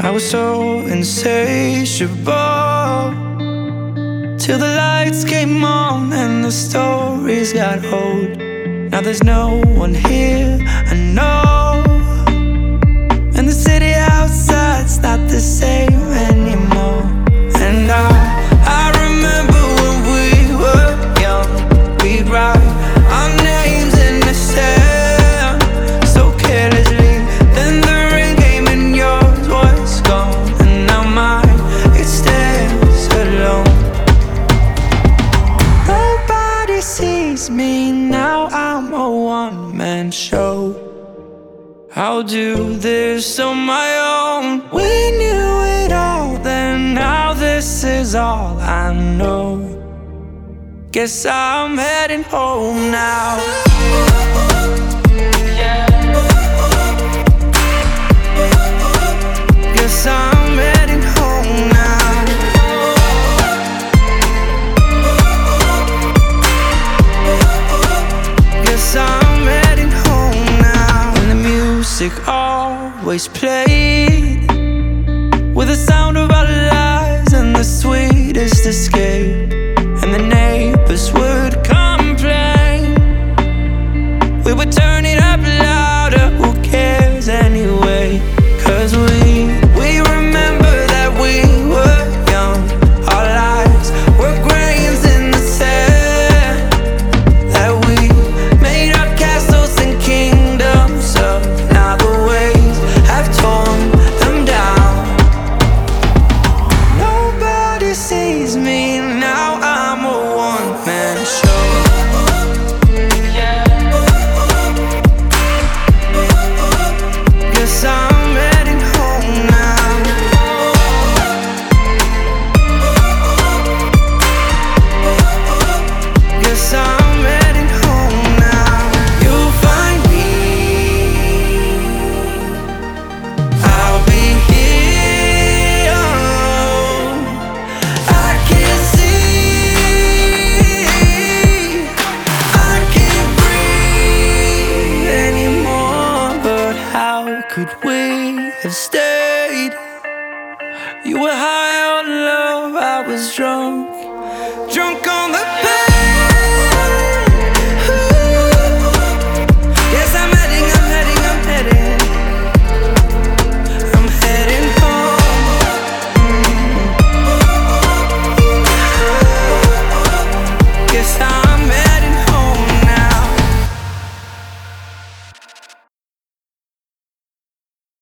I was so insatiable till the lights came on and the stories got old. Now there's no one here, I know, and the city outside's not the same anymore. And I remember when we were young, we'd write our names in the sand so carelessly. Then the rain came and yours was gone, and now mine, it stands alone. Nobody sees me now, I'm a one-man show. I'll do this on my own. We knew it all then, now this is all I know. Guess I'm heading home now. Guess I'm heading home now. Guess I'm heading home now. And the music always played with the sound of our lives and the sweetest escape. And the neighbors would complain, we would turn it up louder, who cares anyway? 'Cause we remember that we were young, our lives were grains in the sand, that we made our castles and kingdoms up. Now the waves have torn them down. Nobody sees me now, I'm a one-man show. Guess I'm heading home now. Guess I'm heading home now. You'll find me, I'll be here. I can't see, I can't breathe anymore. But how could we have stayed? You were high on love, I was drunk, drunk on the pain. Yes, I'm heading home. Guess I'm